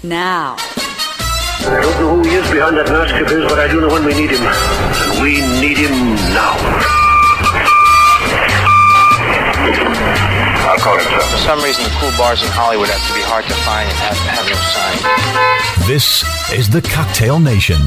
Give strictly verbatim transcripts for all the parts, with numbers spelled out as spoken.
now. I don't know who he is behind that mask of his, but I do know when we need him. And we need him now. I'll call him, sir. For some reason, the cool bars in Hollywood have to be hard to find and have to have no sign. This is the Cocktail Nation.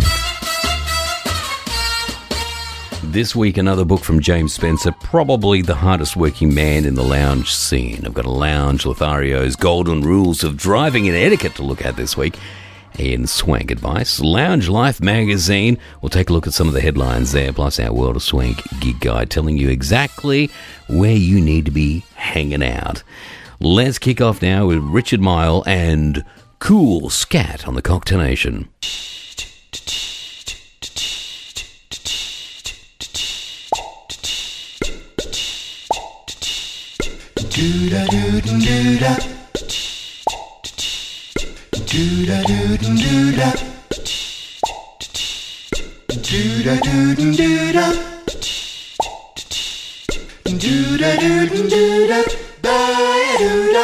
This week, another book from James Spencer, probably the hardest working man in the lounge scene. I've got a Lounge Lothario's Golden Rules of Driving and Etiquette to look at this week. And Swank Advice. Lounge Life magazine. We'll take a look at some of the headlines there, plus our World of Swank gig guide telling you exactly where you need to be hanging out. Let's kick off now with Richard Mile and Cool Scat on the Cocktail Nation. Do-da-do-do-do-da. Do-da-do-do-do-da. Do-da-do-do-do-da. Do-da-do-do-do-da. Ba-do-da.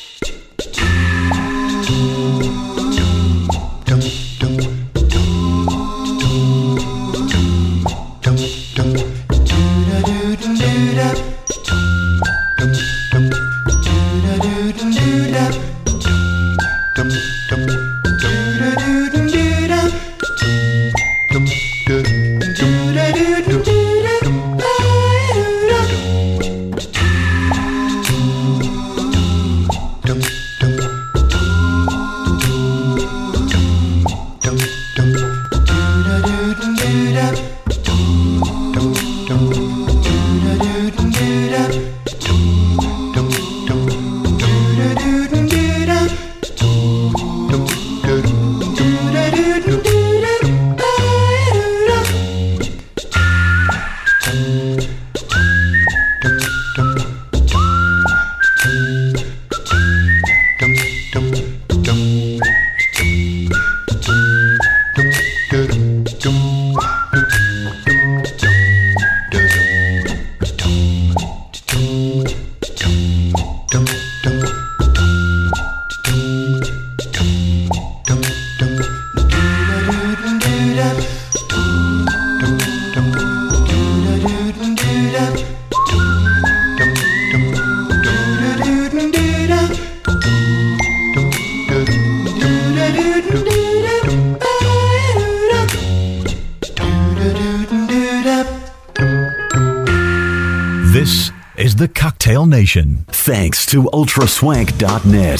This is the Cocktail Nation. Thanks to ultra swank dot net.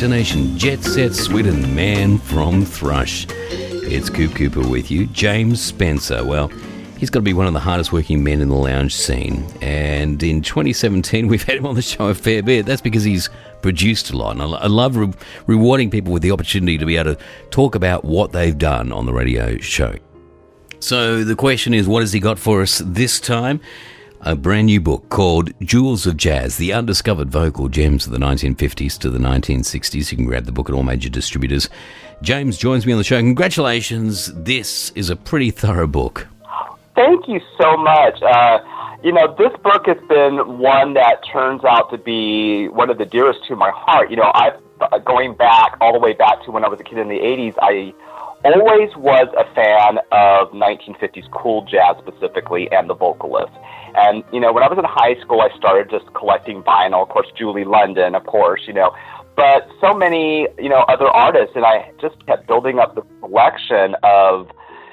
destination, Jet Set Sweden, Man from Thrush. It's Coop Cooper with you. James Spencer, well, he's got to be one of the hardest working men in the lounge scene. And in twenty seventeen, we've had him on the show a fair bit. That's because he's produced a lot. And I, I love re- rewarding people with the opportunity to be able to talk about what they've done on the radio show. So the question is, what has he got for us this time? A brand new book called Jewels of Jazz, the undiscovered vocal gems of the nineteen fifties to the nineteen sixties. You can grab the book at all major distributors. James joins me on the show. Congratulations. This is a pretty thorough book. Thank you so much. Uh, you know, this book has been one that turns out to be one of the dearest to my heart. You know, I've uh, going back all the way back to when I was a kid in the eighties, I always was a fan of nineteen fifties cool jazz specifically and the vocalists. And, you know, when I was in high school, I started just collecting vinyl, of course, Julie London, of course, you know, but so many, you know, other artists, and I just kept building up the collection of,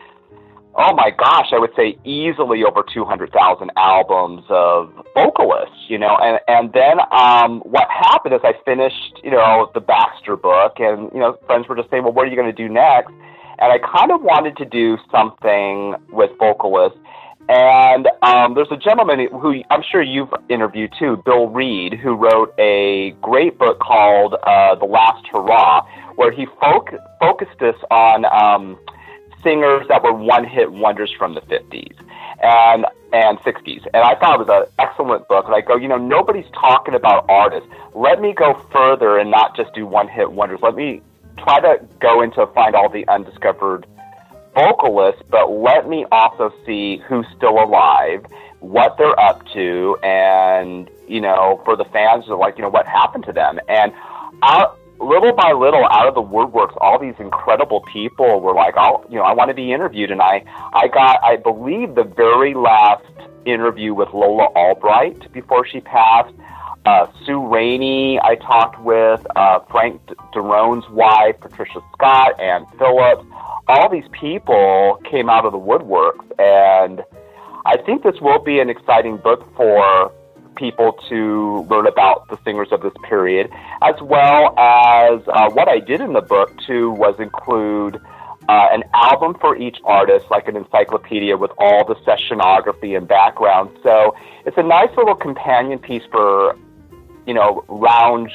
oh my gosh, I would say easily over two hundred thousand albums of vocalists, you know, and, and then um, what happened is I finished, you know, the Baxter book, and, you know, friends were just saying, well, what are you going to do next? And I kind of wanted to do something with vocalists. And um, there's a gentleman who I'm sure you've interviewed too, Bill Reed, who wrote a great book called uh, The Last Hurrah, where he foc- focused us on um, singers that were one-hit wonders from the fifties and and sixties. And I thought it was an excellent book. And I go, you know, nobody's talking about artists. Let me go further and not just do one-hit wonders. Let me try to go into find all the undiscovered vocalists, but let me also see who's still alive, what they're up to, and, you know, for the fans, like, you know, what happened to them. And out, little by little, out of the woodworks, all these incredible people were like, oh, you know, I want to be interviewed. And I, I got, I believe, the very last interview with Lola Albright before she passed. Uh, Sue Rainey, I talked with, uh, Frank Darone's wife, Patricia Scott, Ann Phillips. All these people came out of the woodworks, and I think this will be an exciting book for people to learn about the singers of this period, as well as uh, what I did in the book, too, was include uh, an album for each artist, like an encyclopedia with all the sessionography and background. So it's a nice little companion piece for, you know, lounge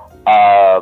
uh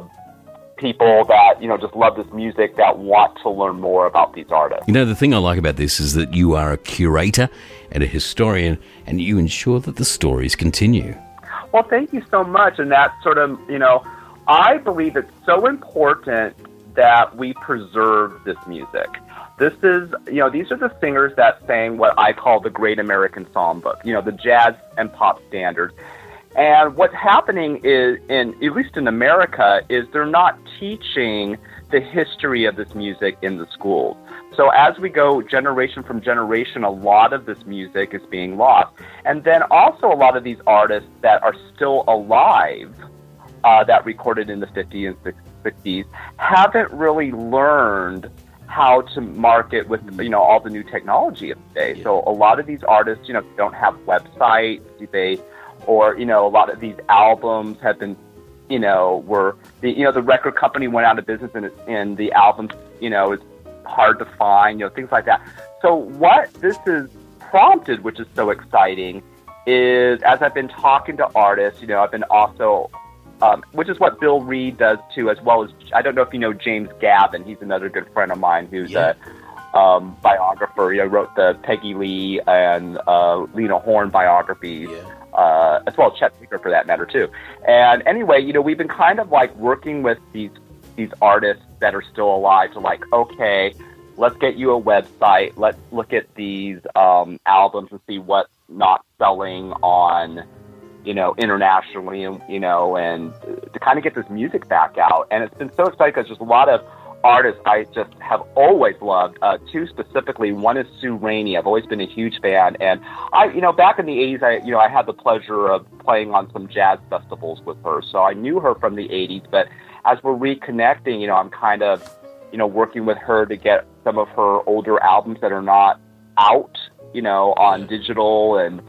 people that, you know, just love this music, that want to learn more about these artists. You know, the thing I like about this is that you are a curator and a historian, and you ensure that the stories continue. Well, thank you so much. And that's sort of, you know, I believe it's so important that we preserve this music. This is, you know, these are the singers that sang what I call the Great American Songbook, you know, the jazz and pop standards. And what's happening is, in at least in America, is they're not teaching the history of this music in the schools. So as we go generation from generation, a lot of this music is being lost. And then also a lot of these artists that are still alive, uh, that recorded in the fifties and sixties, haven't really learned how to market with, you know, all the new technology of the day. So a lot of these artists, you know, don't have websites. They Or, you know, a lot of these albums have been, you know, were, the, you know, the record company went out of business and, it, and the album, you know, is hard to find, you know, things like that. So what this has prompted, which is so exciting, is as I've been talking to artists, you know, I've been also, um, which is what Bill Reed does too, as well as, I don't know if you know James Gavin. He's another good friend of mine who's yeah. a um, biographer. You know, wrote the Peggy Lee and uh, Lena Horne biographies. Yeah. Uh, as well as Chet Baker for that matter too. And anyway, you know, we've been kind of like working with these these artists that are still alive to like, okay, let's get you a website. Let's look at these um, albums and see what's not selling on, you know, internationally, and you know, and to kind of get this music back out. And it's been so exciting because there's a lot of artists I just have always loved. Uh, two specifically. One is Sue Rainey. I've always been a huge fan, and I, you know, back in the eighties, I, you know, I had the pleasure of playing on some jazz festivals with her, so I knew her from the eighties. But as we're reconnecting, you know, I'm kind of, you know, working with her to get some of her older albums that are not out, you know, on digital and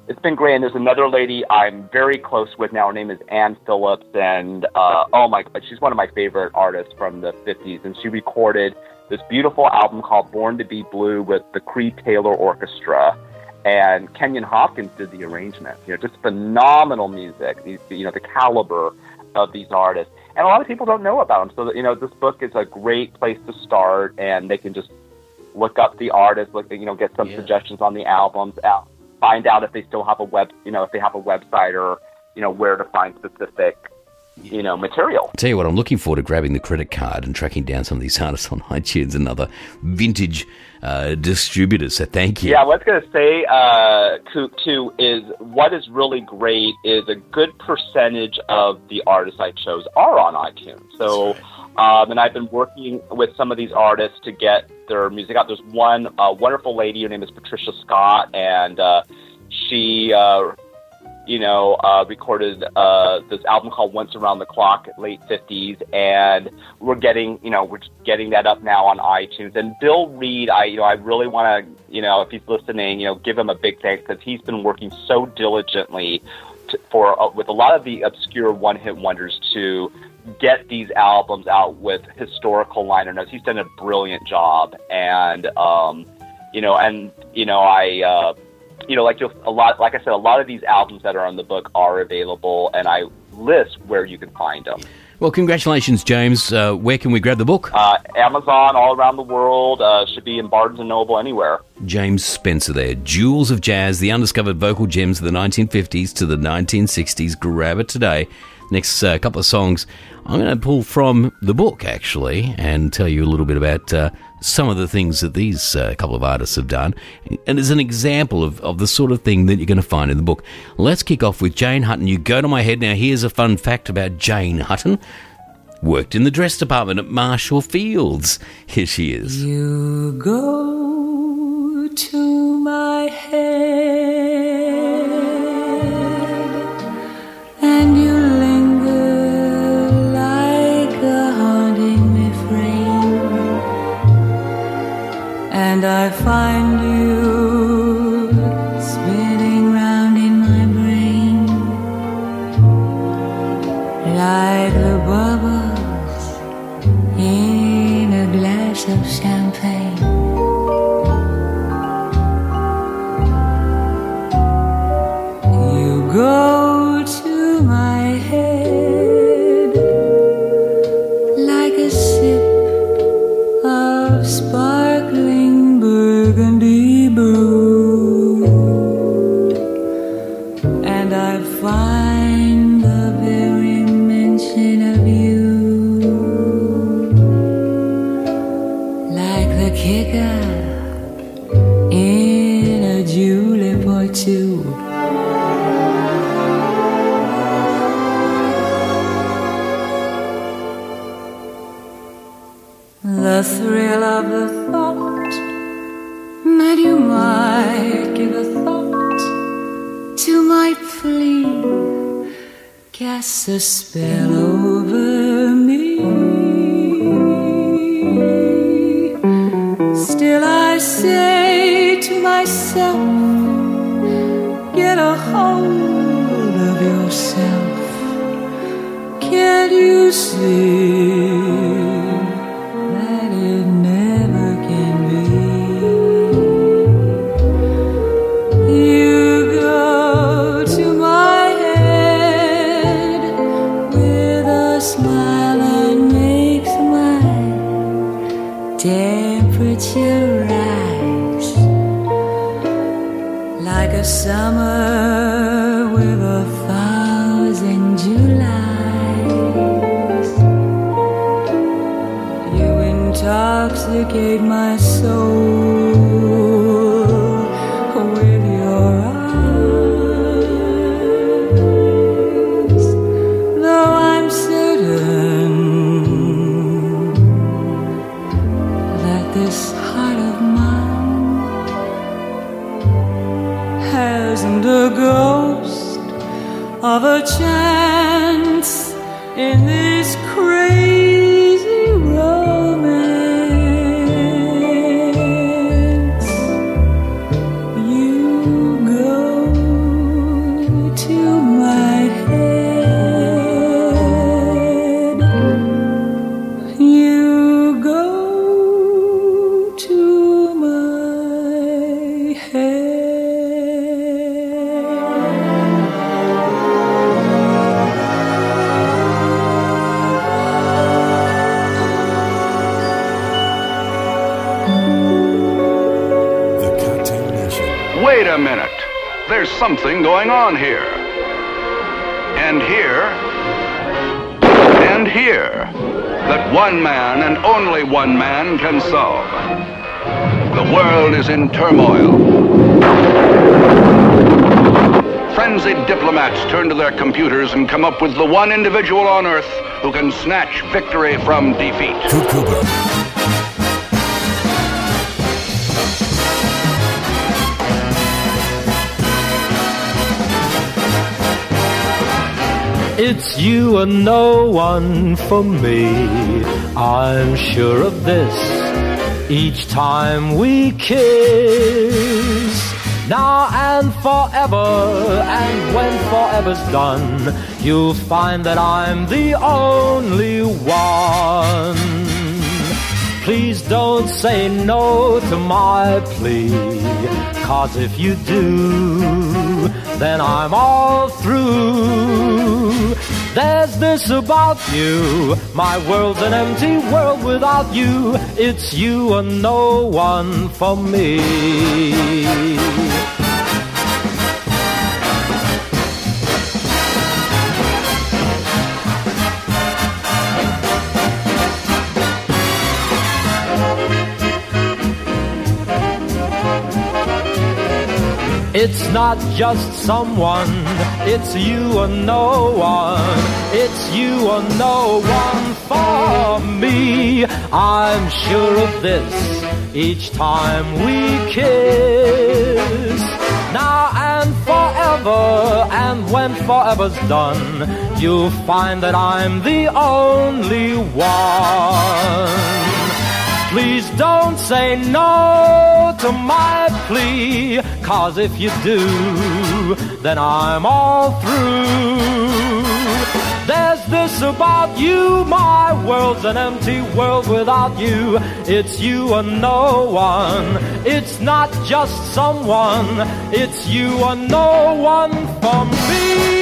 it's been great. And there's another lady I'm very close with now. Her name is Ann Phillips, and uh, oh my, she's one of my favorite artists from the fifties. And she recorded this beautiful album called Born to Be Blue with the Creed Taylor Orchestra, and Kenyon Hopkins did the arrangement. You know, just phenomenal music. These, you know, the caliber of these artists, and a lot of people don't know about them. So that, you know, this book is a great place to start, and they can just look up the artists, look, you know, get some yeah. suggestions on the albums out. Find out if they still have a web, you know, if they have a website, or, you know, where to find specific, you know, material. I'll tell you what, I'm looking forward to grabbing the credit card and tracking down some of these artists on iTunes and other vintage uh, distributors. So thank you. Yeah, what I was going to say, uh, Coop, too, is what is really great is a good percentage of the artists I chose are on iTunes. So, um, and I've been working with some of these artists to get their music out. There's one uh, wonderful lady, her name is Patricia Scott, and uh, she, uh, you know, uh, recorded uh, this album called Once Around the Clock, late fifties, and we're getting, you know, we're getting that up now on iTunes. And Bill Reed, I, you know, I really want to, you know, if he's listening, you know, give him a big thanks, because he's been working so diligently to, for uh, with a lot of the obscure one-hit wonders to get these albums out with historical liner notes. He's done a brilliant job, and um, you know, and you know, I, uh, you know, like you'll, a lot, like I said, a lot of these albums that are on the book are available, and I list where you can find them. Well, congratulations, James. Uh, where can we grab the book? Uh, Amazon, all around the world. Uh, should be in Barnes and Noble, anywhere. James Spencer there. Jewels of Jazz, the undiscovered vocal gems of the nineteen fifties to the nineteen sixties. Grab it today. Next uh, couple of songs I'm going to pull from the book, actually, and tell you a little bit about uh, some of the things that these uh, couple of artists have done. And as an example of, of the sort of thing that you're going to find in the book. Let's kick off with Jane Hutton. You go to my head. Now, here's a fun fact about Jane Hutton. Worked in the dress department at Marshall Fields. Here she is. You go to my head and you linger like a haunting refrain, and I find you spinning round in my brain like the bubbles in a glass of champagne. You go to my head like a sip of sparkling burgundy brew, and I find the very mention of you like the kicker in a julep or two. The thrill of the thought that you might give a thought to my plea casts a spell over me. Still I say to myself, get a hold of yourself. Can't you see that it never can be? You go to my head with a smile that makes my temperature rise like a summer with a thousand Julys. You intoxicate my soul with your eyes, though I'm certain that this heart of mine hasn't a ghost of a chance in this crazy romance. You go wait a minute. There's something going on here. And here, and here, that one man and only one man can solve. The world is in turmoil. Frenzied diplomats turn to their computers and come up with the one individual on Earth who can snatch victory from defeat. Kurt Cobain. It's you and no one for me, I'm sure of this, each time we kiss. Now and forever, and when forever's done, you'll find that I'm the only one. Please don't say no to my plea, 'cause if you do, then I'm all through. There's this about you, my world's an empty world without you. It's you and no one for me. It's not just someone, it's you and no one. It's you and no one for me. I'm sure of this each time we kiss. Now and forever, and when forever's done, you'll find that I'm the only one. Please don't say no to my plea, 'cause if you do, then I'm all through. There's this about you, my world's an empty world without you. It's you and no one, it's not just someone, it's you and no one for me.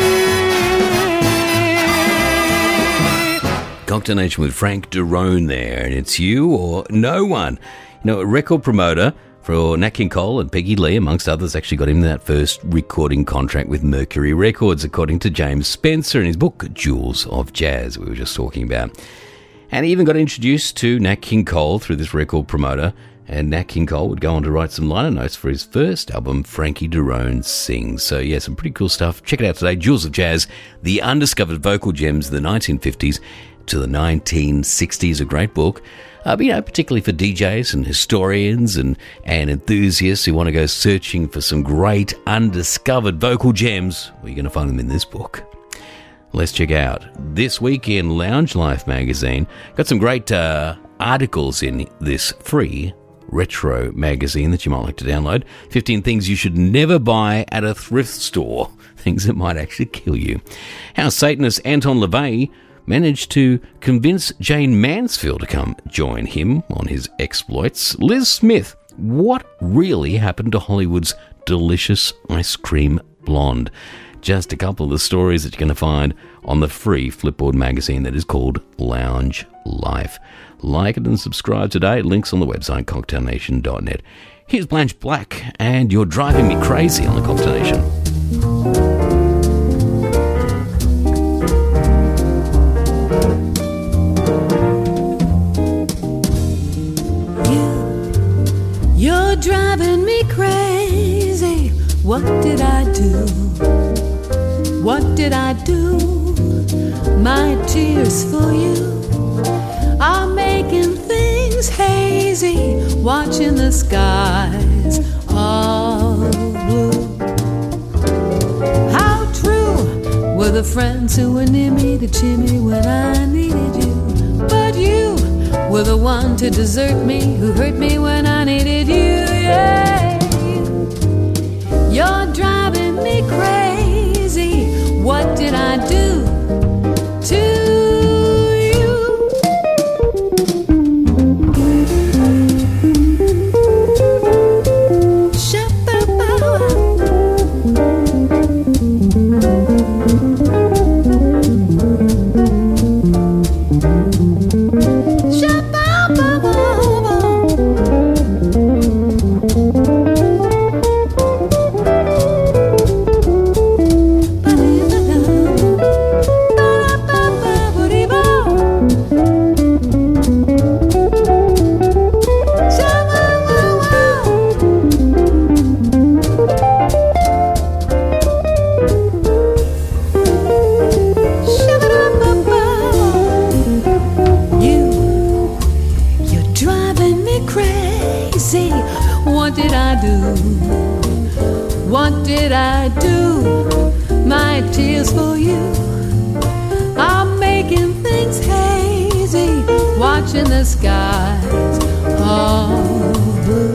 Cocktail Nation with Frank Derone there, and it's you or no one. You know, a record promoter for Nat King Cole and Peggy Lee, amongst others, actually got him that first recording contract with Mercury Records, according to James Spencer in his book, Jewels of Jazz, we were just talking about. And he even got introduced to Nat King Cole through this record promoter, and Nat King Cole would go on to write some liner notes for his first album, Frankie Derone Sings. So, yeah, some pretty cool stuff. Check it out today, Jewels of Jazz, the undiscovered vocal gems of the nineteen fifties to the nineteen sixties, a great book. Uh, but, you know, particularly for D Js and historians and, and enthusiasts who want to go searching for some great undiscovered vocal gems, well, you're going to find them in this book. Let's check out This Week in Lounge Life magazine. Got some great uh, articles in this free retro magazine that you might like to download. fifteen things you should never buy at a thrift store. Things that might actually kill you. How Satanist Anton LaVey managed to convince Jane Mansfield to come join him on his exploits. Liz Smith, what really happened to Hollywood's delicious ice cream blonde? Just a couple of the stories that you're going to find on the free Flipboard magazine that is called Lounge Life. Like it and subscribe today. Links on the website, cocktail nation dot net. Here's Blanche Black, and You're Driving Me Crazy on the Cocktail Nation. You're driving me crazy. What did I do? What did I do? My tears for you are making things hazy, watching the skies all blue. How true were the friends who were near me to cheer me when I needed you? But you were the one to desert me, who hurt me when I needed you, yeah. You're driving me crazy. What did I do to you? Shabba-ba-ba-ba. I do? What did I do? My tears for you. I'm making things hazy, watching the skies all blue.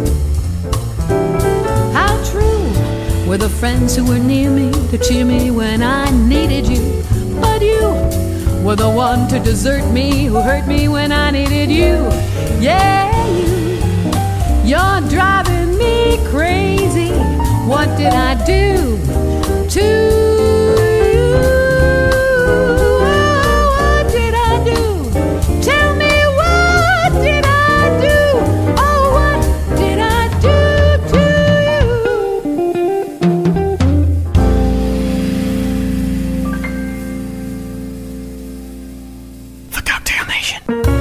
How true were the friends who were near me to cheer me when I needed you. But you were the one to desert me, who hurt me when I needed you. Yeah, you, you're driving me crazy. What did I do to you? What did I do? Tell me, what did I do? Oh, what did I do to you? The Cocktail Nation.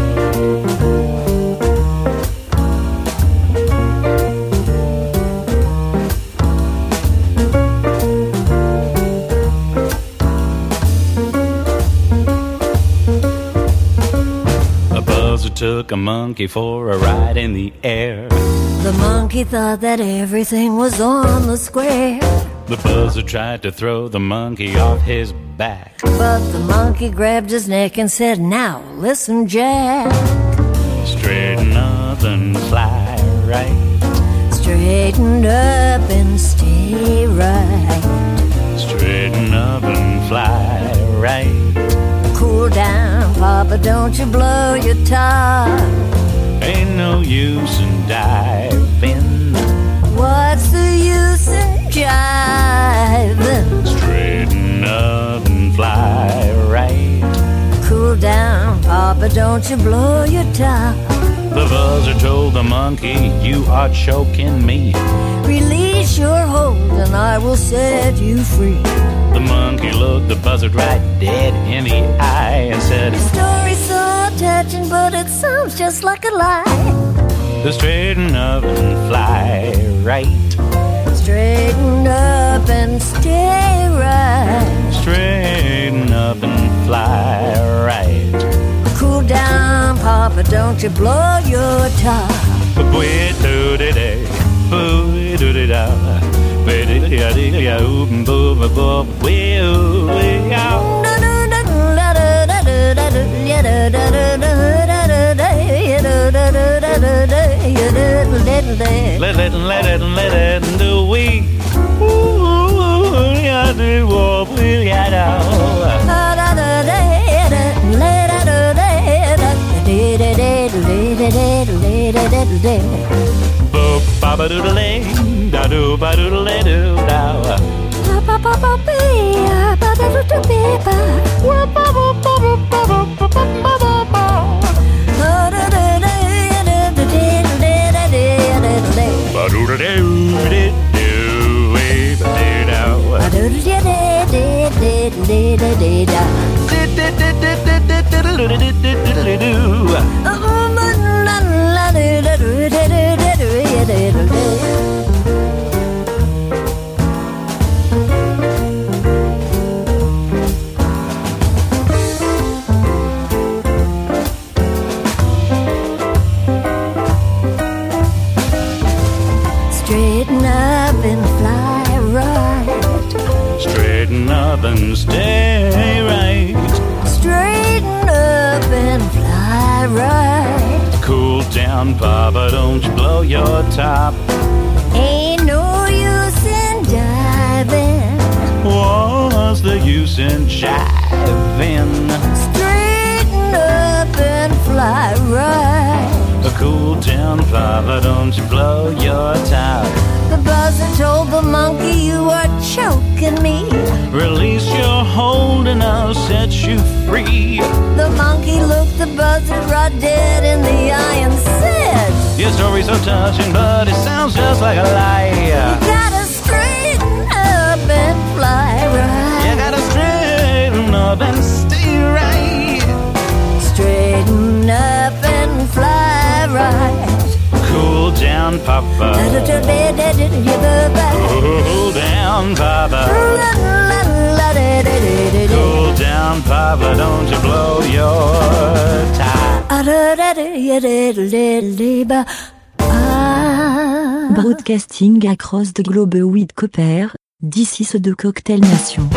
Took a monkey for a ride in the air. The monkey thought that everything was on the square. The buzzer tried to throw the monkey off his back, but the monkey grabbed his neck and said, "Now listen, Jack. Straighten up and fly right. Straighten up and stay right. Straighten up and fly right. Cool down, Papa, don't you blow your top. Ain't no use in diving. What's the use in jiving? Straighten up and fly right. Cool down, Papa, don't you blow your top. The buzzer told the monkey, "You are choking me. Release your hold and I will set you free." The monkey looked the buzzard right dead in the eye and said, "Your story's so touching, but it sounds just like a lie." To straighten up and fly right. Straighten up and stay right. Straighten up and fly right. Cool down, Papa, don't you blow your top. Wait do de day, wait do de da. Let it, let it, let it do we. Ooh, ya do what we ya know. Boop, baba doodle lay, da do ba doodle lay do da. Ba ba ba ba ba ba doodle be ba. Ba ba ba ba ba ba ba ba ba. Ba doodle do do do we ba do da. Ba doodle do do do do do da. Do do do do do do do do do do. Straighten up and fly right. Straighten up and stay right. Straighten up and fly right. Cool down, Papa, don't you blow your top. Ain't no use in diving. What's the use in jiving? Straighten up and fly right. Cool down, Papa, don't you blow your top. The buzzer told the monkey, "You are choking me. Release your hold and I'll set you free." The monkey looked the buzzard right dead in the eye and said, "Your story's so touching, but it sounds just like a lie. You gotta straighten up and fly right. You gotta straighten up and stay right. Straighten up and fly right. Cool down, Papa. Cool down, Papa. Cool down, Papa, don't you blow your top. Broadcasting across the globe with Copper, this is the Cocktail Nation.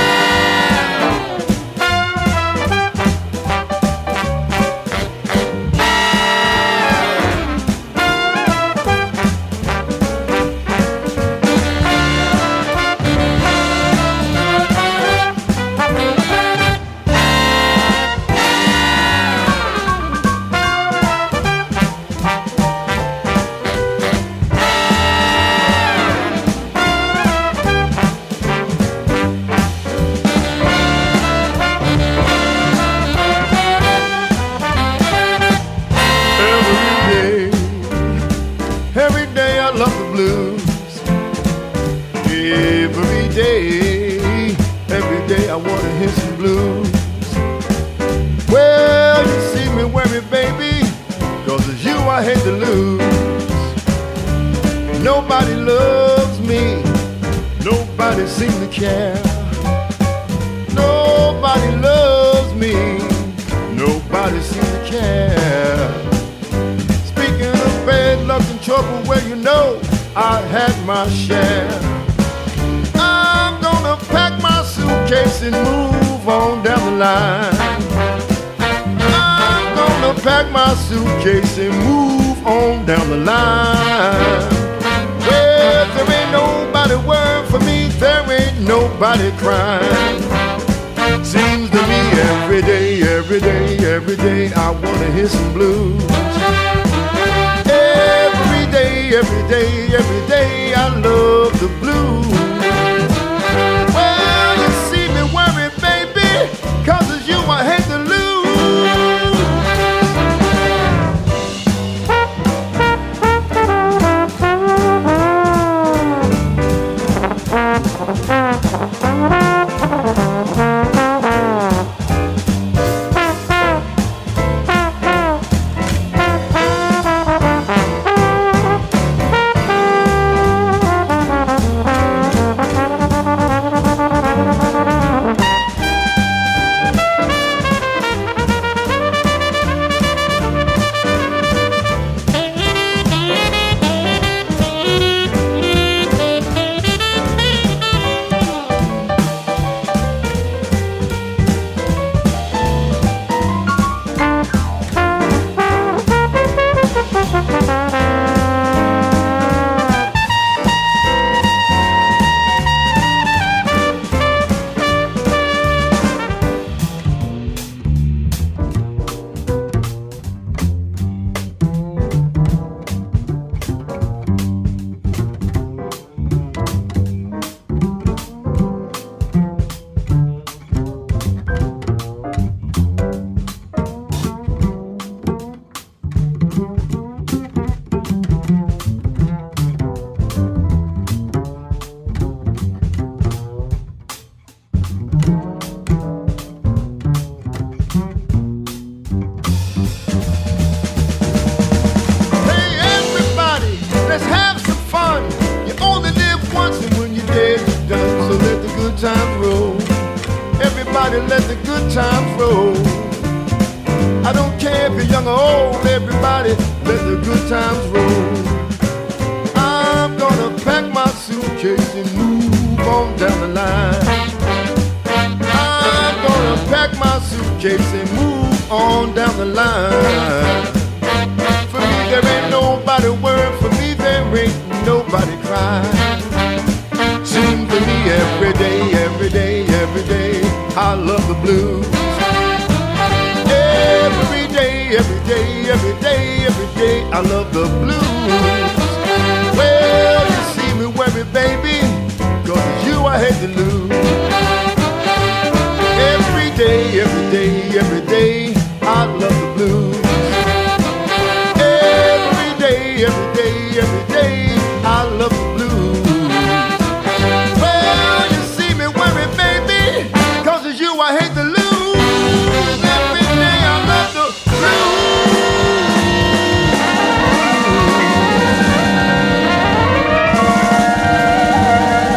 Nobody crying. Seems to me every day, every day, every day I wanna hear some blues. Every day, every day, every day I love the blues. Well, you see me worry, baby, 'cause it's you I hate to lose.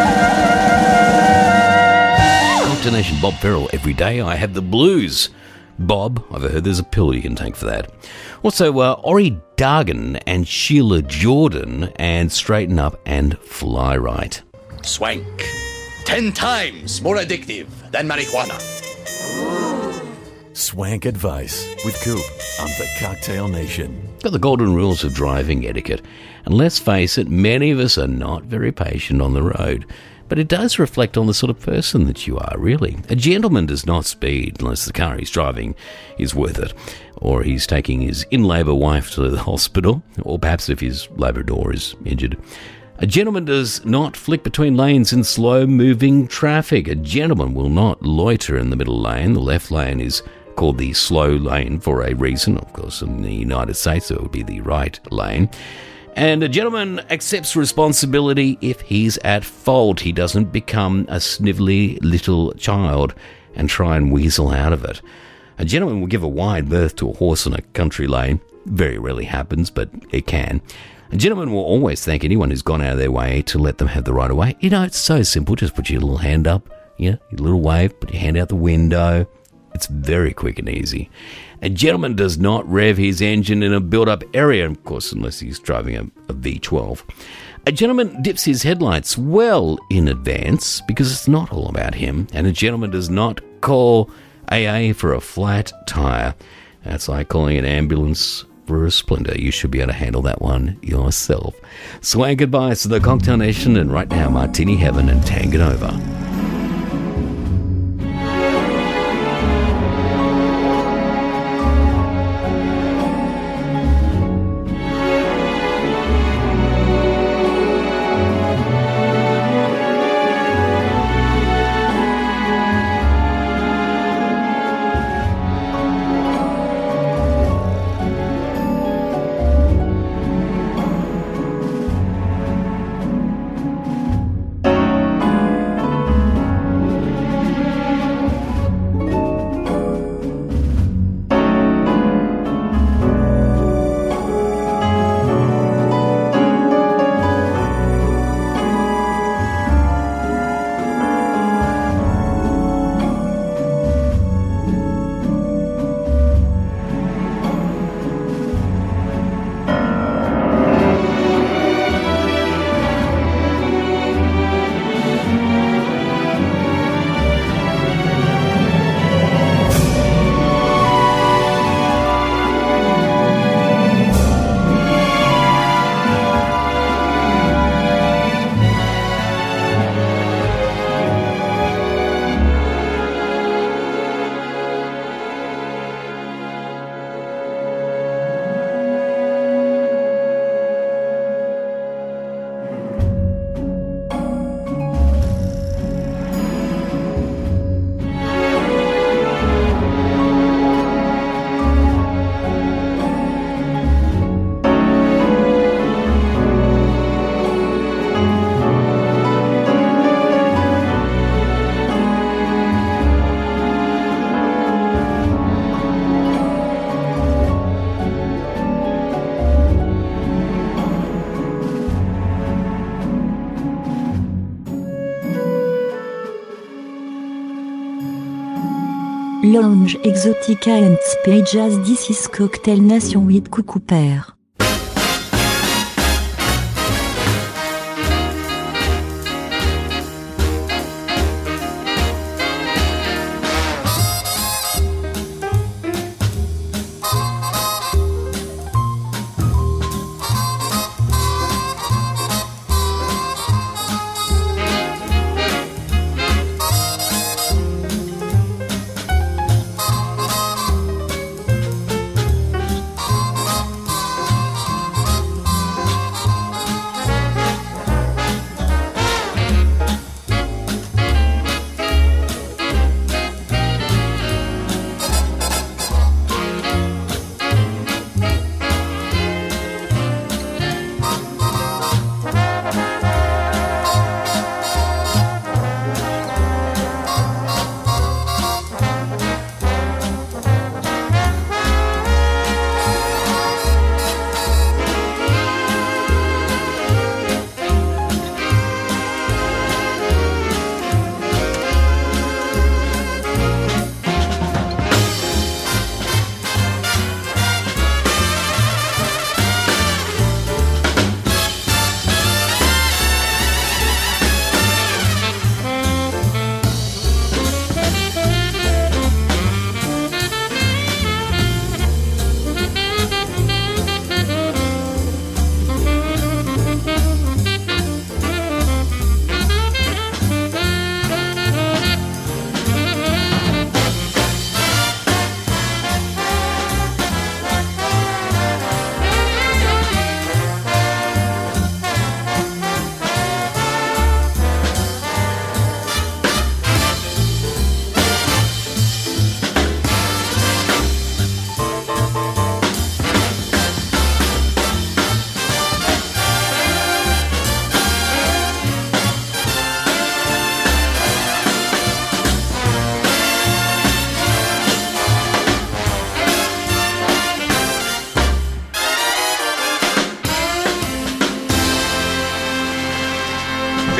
Bob Ferrell, every day I have the blues. Bob, I've heard there's a pill you can take for that. Also, uh, Ori Dargan and Sheila Jordan and Straighten Up and Fly Right. Swank. Ten times more addictive than marijuana. Swank Advice with Coop on the Cocktail Nation. Got the golden rules of driving etiquette. And let's face it, many of us are not very patient on the road. But it does reflect on the sort of person that you are, really. A gentleman does not speed unless the car he's driving is worth it, or he's taking his in-labour wife to the hospital, or perhaps if his Labrador is injured. A gentleman does not flick between lanes in slow-moving traffic. A gentleman will not loiter in the middle lane. The left lane is called the slow lane for a reason. Of course, in the United States, it would be the right lane. And a gentleman accepts responsibility if he's at fault. He doesn't become a snivelly little child and try and weasel out of it. A gentleman will give a wide berth to a horse on a country lane. Very rarely happens, but it can. A gentleman will always thank anyone who's gone out of their way to let them have the right of way. You know, it's so simple. Just put your little hand up, you know, your little wave, put your hand out the window. It's very quick and easy. A gentleman does not rev his engine in a built-up area, of course, unless he's driving a, a V twelve. A gentleman dips his headlights well in advance because it's not all about him. And a gentleman does not call A A for a flat tyre. That's like calling an ambulance for a splinter. You should be able to handle that one yourself. Swank Advice to the Cocktail Nation, and right now, Martini Heaven and Tanganova. Lounge Exotica and Space Jazz. This is Cocktail Nation with Cooper.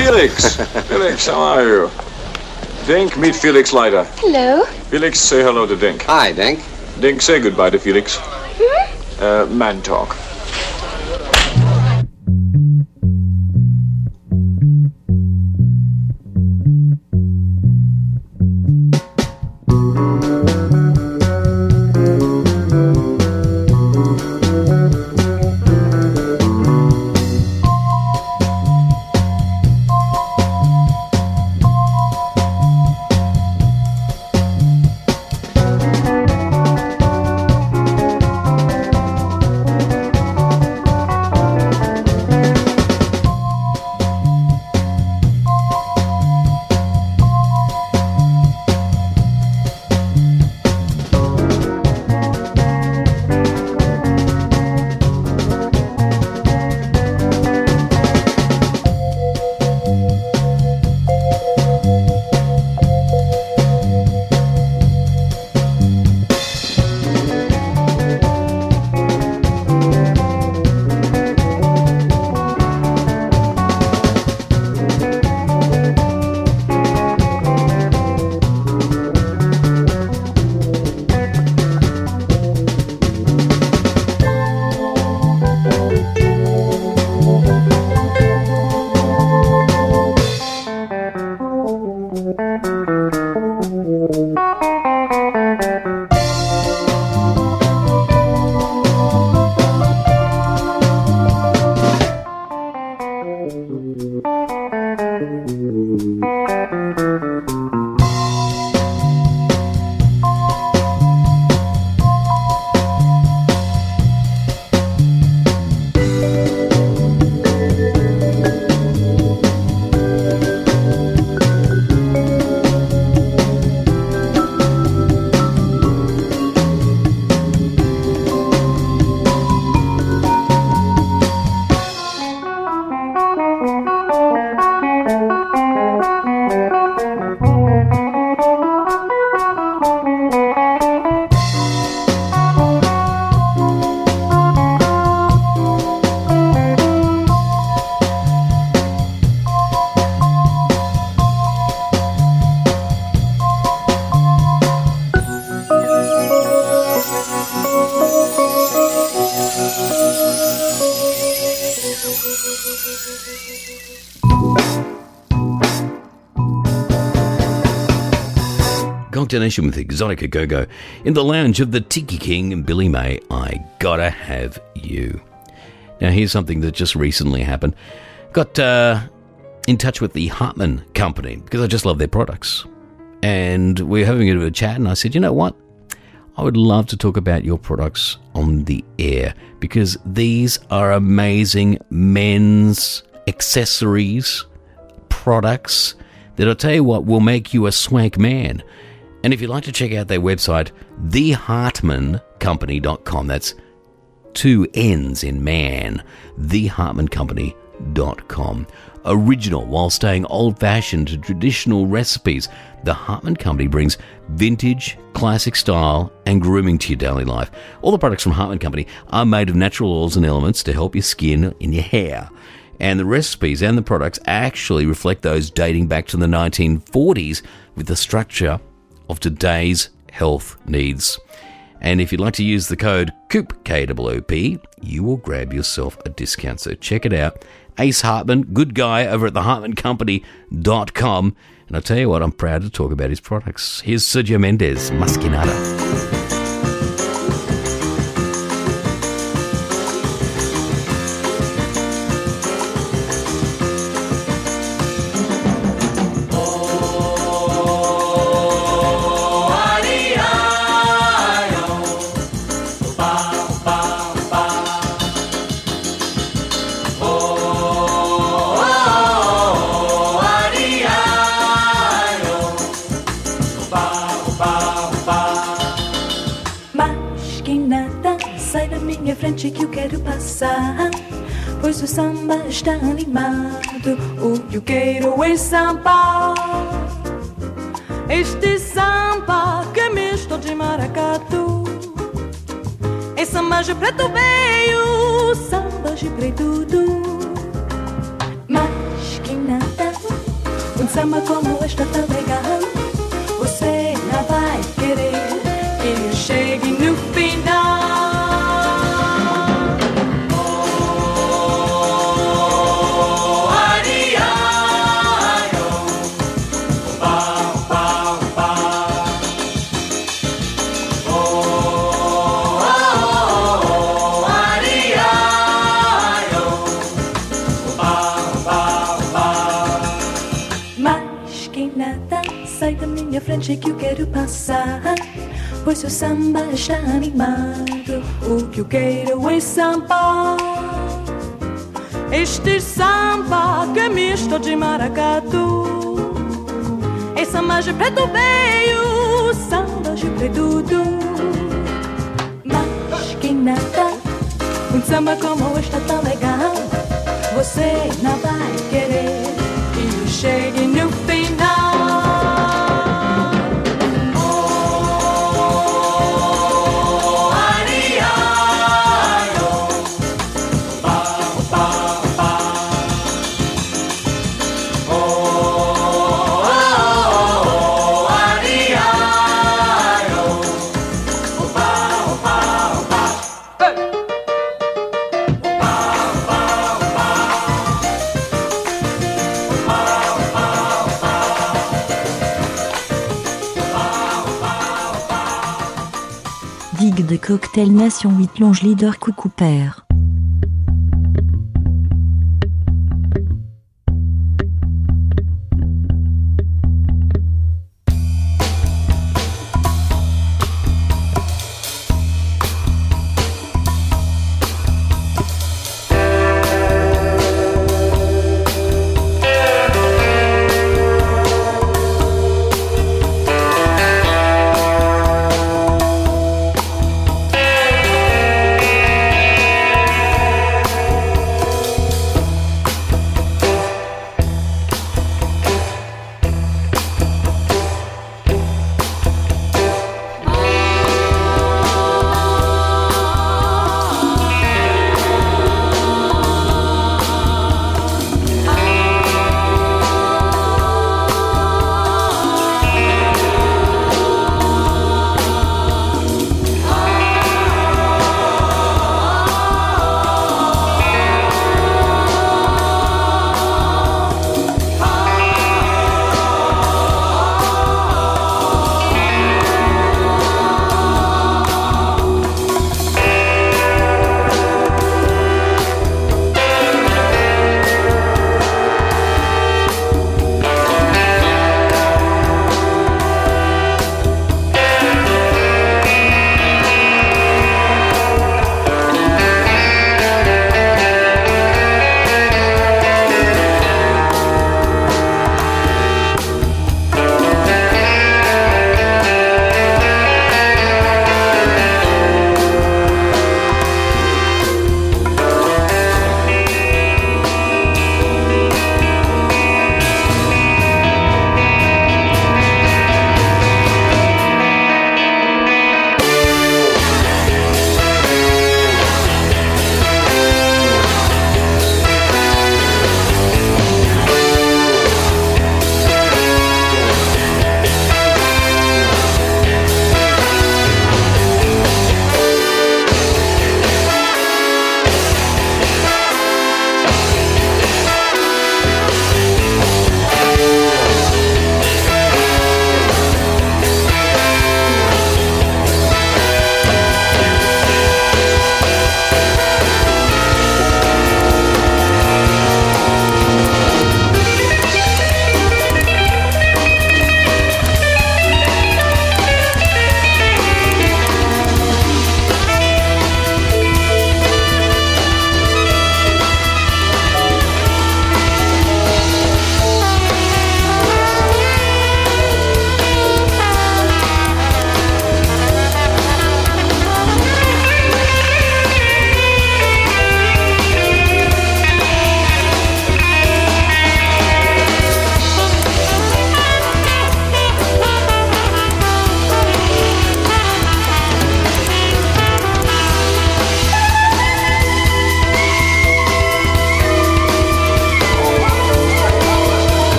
Felix. Felix, how are you? Dink, meet Felix Leiter. Hello. Felix, say hello to Dink. Hi, Dink. Dink, say goodbye to Felix. Hmm? Uh, man talk. Nation with Exotica Go-Go in the lounge of the Tiki King and Billy May. I Gotta Have You. Now here's something that just recently happened. Got uh, in touch with the Hartman Company because I just love their products. And we were having a bit of a chat and I said, you know what? I would love to talk about your products on the air because these are amazing men's accessories, products that I'll tell you what will make you a swank man. And if you'd like to check out their website, the hartman company dot com. That's two N's in man. the hartman company dot com. Original while staying old-fashioned to traditional recipes, the Hartman Company brings vintage, classic style and grooming to your daily life. All the products from Hartman Company are made of natural oils and elements to help your skin and your hair. And the recipes and the products actually reflect those dating back to the nineteen forties with the structure of today's health needs. And if you'd like to use the code COOP, K O O P, you will grab yourself a discount. So check it out. Ace Hartman, good guy over at the hartman company dot com. And I'll tell you what, I'm proud to talk about his products. Here's Sergio Mendes, Masquinada. Frente que eu quero passar, pois o samba está animado. O que eu quero é samba, este samba que é misto de maracatu. É samba de preto veio, samba de preto. Mas que nada, samba como este tão legal, você não vai querer que eu chegue no final. Sai da minha frente que eu quero passar, pois seu samba está animado. O que eu quero é samba, este samba que é misto de maracatu. É samba de preto veio, samba de preto do. Mas que nada, um samba como este tão legal, você não vai querer que eu chegue no final. Digue de Cocktail Nation huit Longe Leader Coucou Père.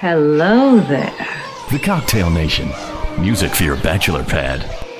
Hello there. The Cocktail Nation. Music for your bachelor pad.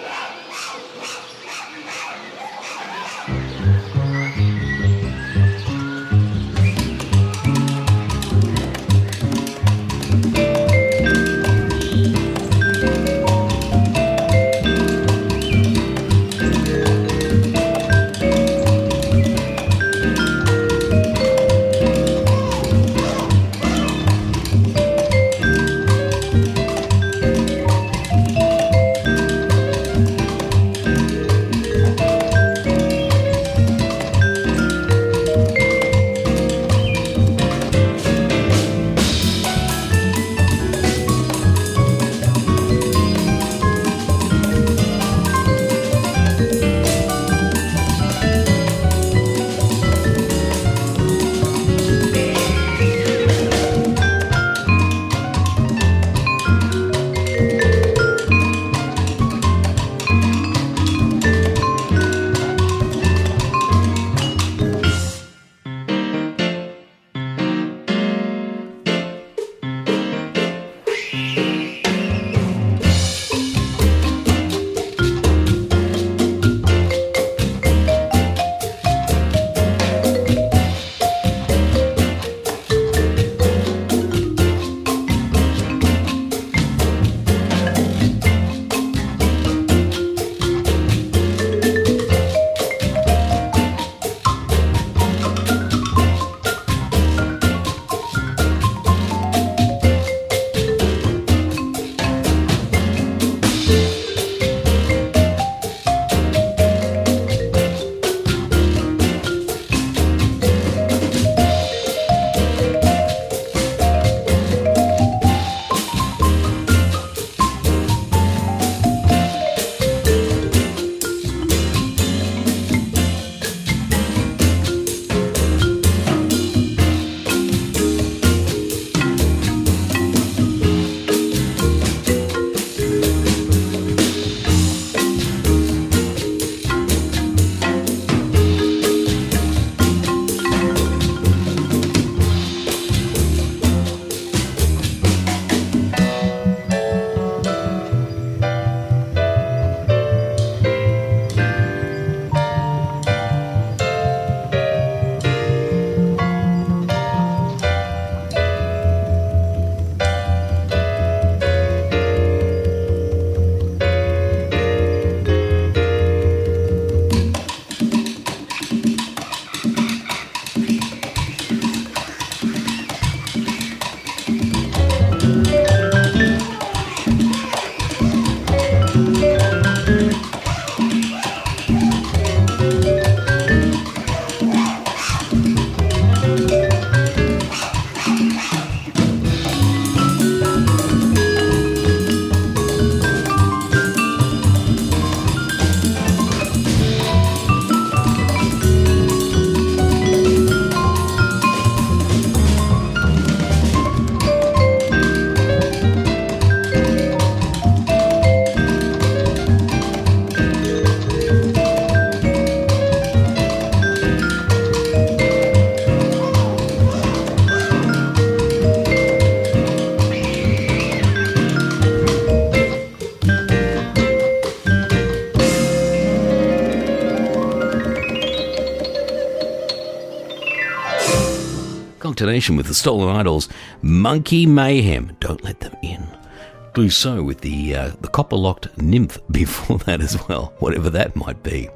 Nation with the Stolen Idols, Monkey Mayhem. Don't let them in. Do so with the uh, the copper-locked nymph before that as well, whatever that might be.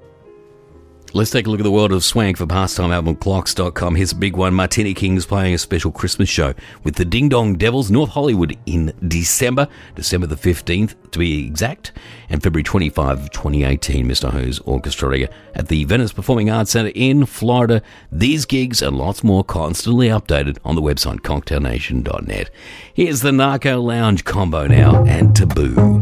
Let's take a look at the world of swank for pastime album clocks dot com. Here's a big one. Martini Kings playing a special Christmas show with the Ding Dong Devils, North Hollywood in December, December the fifteenth to be exact, and February twenty-fifth, twenty eighteen, Mister Ho's Orchestra at the Venice Performing Arts Center in Florida. These gigs and lots more constantly updated on the website cocktail nation dot net. Here's the Narco Lounge combo now and Taboo.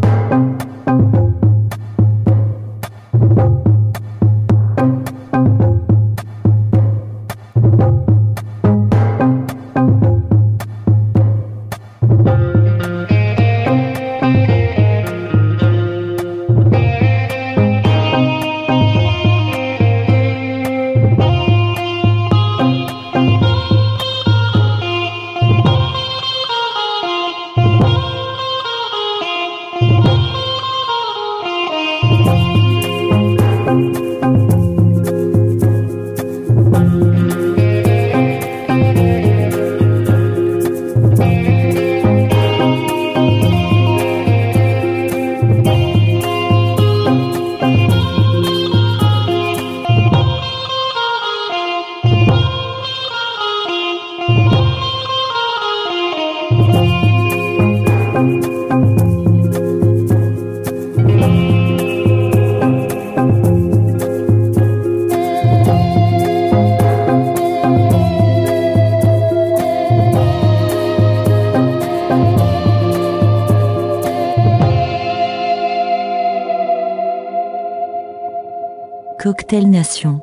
Cocktail Nation.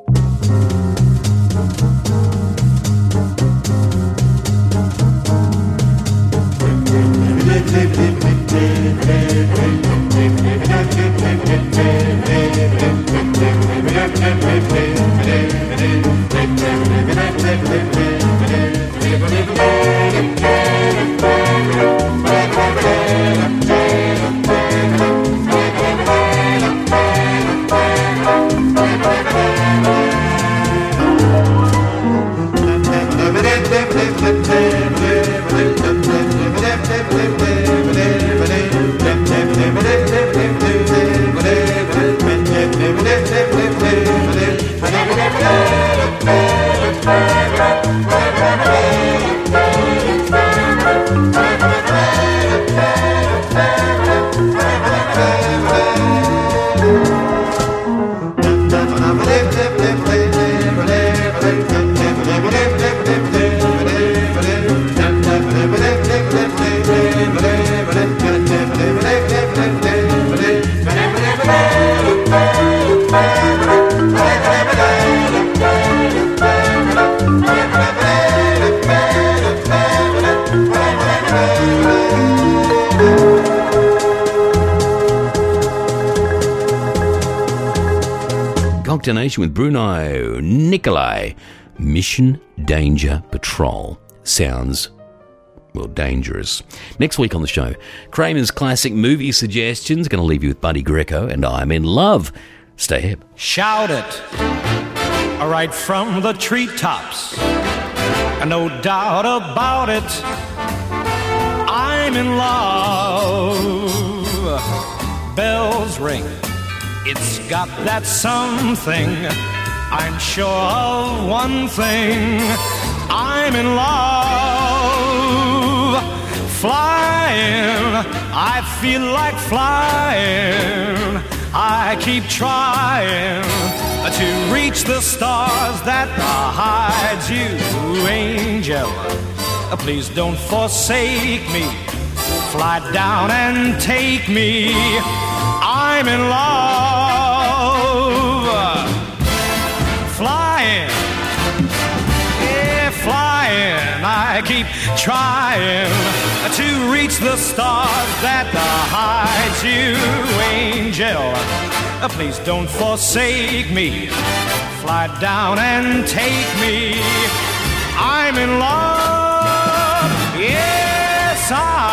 Nation with Bruno Nicolai. Mission Danger Patrol. Sounds, well, dangerous. Next week on the show, Kramer's classic movie suggestions. Going to leave you with Buddy Greco and I'm in Love. Stay hip. Shout it right from the treetops. No doubt about it. I'm in love. Bells ring. It's got that something. I'm sure of one thing. I'm in love. Flying, I feel like flying. I keep trying to reach the stars that hides you, angel. Please don't forsake me. Fly down and take me. I'm in love. Flying, yeah, flying. I keep trying to reach the stars that hides you, angel. Please don't forsake me. Fly down and take me. I'm in love. Yes, I